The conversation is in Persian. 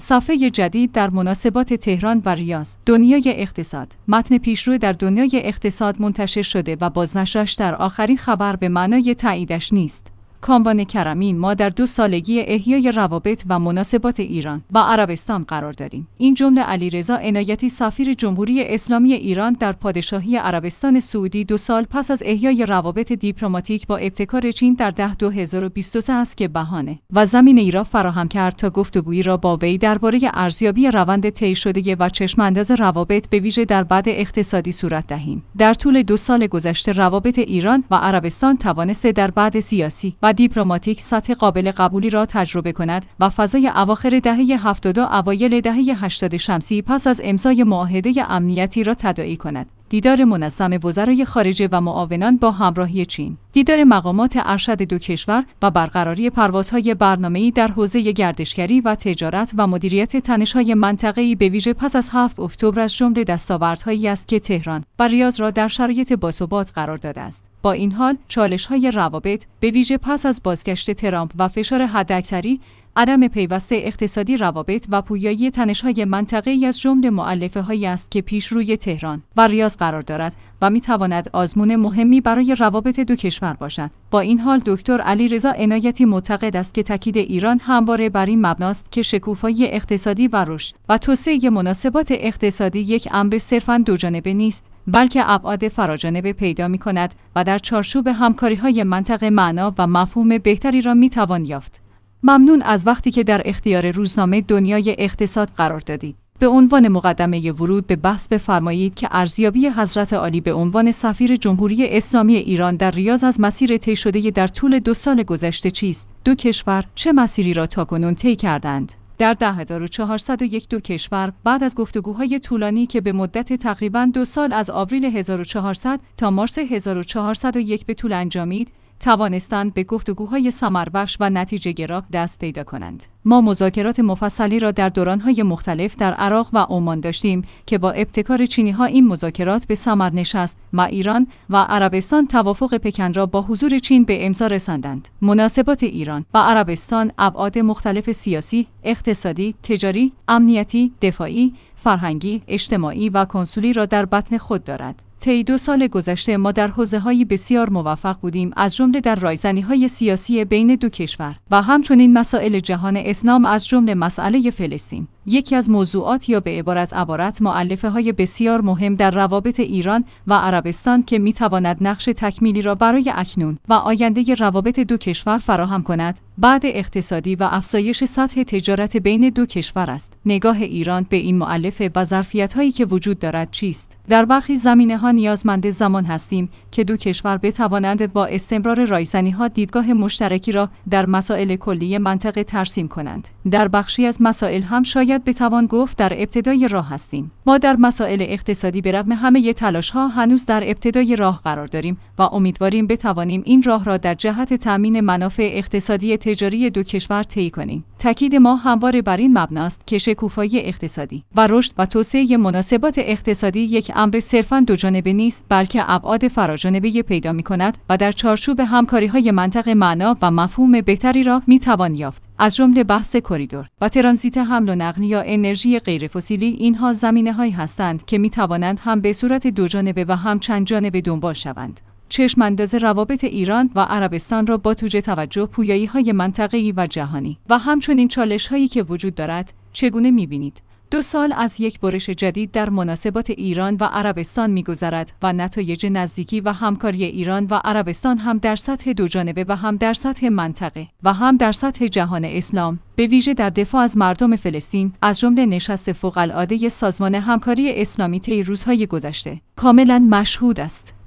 صفحه جدید در مناسبات تهران و ریاض. دنیای اقتصاد. متن پیشرو در دنیای اقتصاد منتشر شده و بازنشرش در آخرین خبر به معنای تاییدش نیست. کامبان کرمی: ما در 2 سالگی احیای روابط و مناسبات ایران و عربستان قرار داریم. این جمله علیرضا عنایتی سفیر جمهوری اسلامی ایران در پادشاهی عربستان سعودی 2 سال پس از احیای روابط دیپلماتیک با ابتکار چین در 2023 است که بهانه و زمینه ای را فراهم کرد تا گفتگویی را با وی درباره ارزیابی روند طی شده و چشمانداز روابط به ویژه در بعد اقتصادی صورت دهیم. در طول 2 سال گذشته روابط ایران و عربستان توانسته در بعد سیاسی و دیپلماتیک سطح قابل قبولی را تجربه کند و فضای اواخر دهه 70 و اوایل دهه 80 شمسی پس از امضای معاهده امنیتی را تداعی کند. دیدار منظم وزرای خارجه و معاونان با همراهی چین، دیدار مقامات ارشد 2 کشور و برقراری پروازهای برنامه‌ای در حوزه گردشگری و تجارت و مدیریت تنش‌های منطقه‌ای به ویژه پس از 7 اکتبر از جمله دستاوردهایی است که تهران و ریاض را در شرایط باثبات قرار داده است. با این حال، چالش‌های روابط به ویژه پس از بازگشت ترامپ و فشار حداکثری، عدم پیوست اقتصادی روابط و پویایی تنش‌های منطقه‌ای از جمله مؤلفه‌هایی است که پیش روی تهران و ریاض قرار دارد و می‌تواند آزمون مهمی برای روابط 2 کشور باشد. با این حال دکتر علیرضا عنایتی معتقد است که تاکید ایران همواره بر این مبناست که شکوفایی اقتصادی و رشد و توسعه مناسبات اقتصادی یک امر صرفاً دوجانبه نیست، بلکه ابعاد فراجانبه پیدا می‌کند و در چارچوب همکاری‌های منطقه معنا و مفهوم بهتری را می‌توان یافت. ممنون از وقتی که در اختیار روزنامه دنیای اقتصاد قرار دادید. به عنوان مقدمه ورود به بحث بفرمایید که ارزیابی حضرت عالی به عنوان سفیر جمهوری اسلامی ایران در ریاض از مسیر طی شده در طول 2 سال گذشته چیست؟ 2 کشور چه مسیری را تاکنون طی کردند؟ در 10401 2 کشور بعد از گفتگوهای طولانی که به مدت تقریباً 2 سال از آوریل 1400 تا مارس 1401 به طول انجامید، توانستند به گفتگوهای ثمربخش و نتیجه‌گرا دست پیدا کنند. ما مذاکرات مفصلی را در دوران‌های مختلف در عراق و عمان داشتیم که با ابتکار چینی‌ها این مذاکرات به ثمر نشست و ایران و عربستان توافق پکن را با حضور چین به امضا رساندند. مناسبات ایران و عربستان ابعاد مختلف سیاسی، اقتصادی، تجاری، امنیتی، دفاعی، فرهنگی، اجتماعی و کنسولی را در بطن خود دارد. طی 2 سال گذشته ما در حوزه‌های بسیار موفق بودیم، از جمله در رایزنی‌های سیاسی بین 2 کشور و همچنین مسائل جهان اسلام از جمله مسئله فلسطین. یکی از موضوعات یا به عبارت مؤلفه‌های بسیار مهم در روابط ایران و عربستان که می‌تواند نقش تکمیلی را برای اکنون و آینده روابط 2 کشور فراهم کند، بعد اقتصادی و افزایش سطح تجارت بین 2 کشور است. نگاه ایران به این مؤلفه و ظرفیت‌هایی که وجود دارد چیست؟ در برخی زمینه‌ها نیازمند زمان هستیم که 2 کشور بتوانند با استمرار رایزنی‌ها دیدگاه مشترکی را در مسائل کلی منطقه ترسیم کنند. در بخشی از مسائل هم شاید بتوان گفت در ابتدای راه هستیم. ما در مسائل اقتصادی به رغم همه تلاش‌ها هنوز در ابتدای راه قرار داریم و امیدواریم بتوانیم این راه را در جهت تامین منافع اقتصادی تجاری 2 کشور طی کنیم. تاکید ما همواره بر این مبناست که شکوفایی اقتصادی و رشد و توسعه مناسبات اقتصادی یک امر صرفاً دوجانبه نیست، بلکه ابعاد فراجانبه پیدا می‌کند و در چارچوب همکاری‌های منطقه معنا و مفهوم بهتری را می‌توان یافت، از جمله بحث کریدور و ترانزیت حمل و نقل یا انرژی غیرفسیلی. اینها زمینه‌هایی هستند که می‌توانند هم به صورت دوجانبه و هم چند جانبه دنبال شوند. چشمانداز روابط ایران و عربستان را با توجه توجه پویایی‌های منطقه‌ای و جهانی و همچنین چالش‌هایی که وجود دارد چگونه می‌بینید؟ 2 سال از یک برش جدید در مناسبات ایران و عربستان می‌گذرد و نتایج نزدیکی و همکاری ایران و عربستان هم در سطح دوجانبه و هم در سطح منطقه و هم در سطح جهان اسلام، به ویژه در دفاع از مردم فلسطین، از جمله نشست فوق‌العاده سازمان همکاری اسلامی طی روزهای گذشته، کاملاً مشهود است.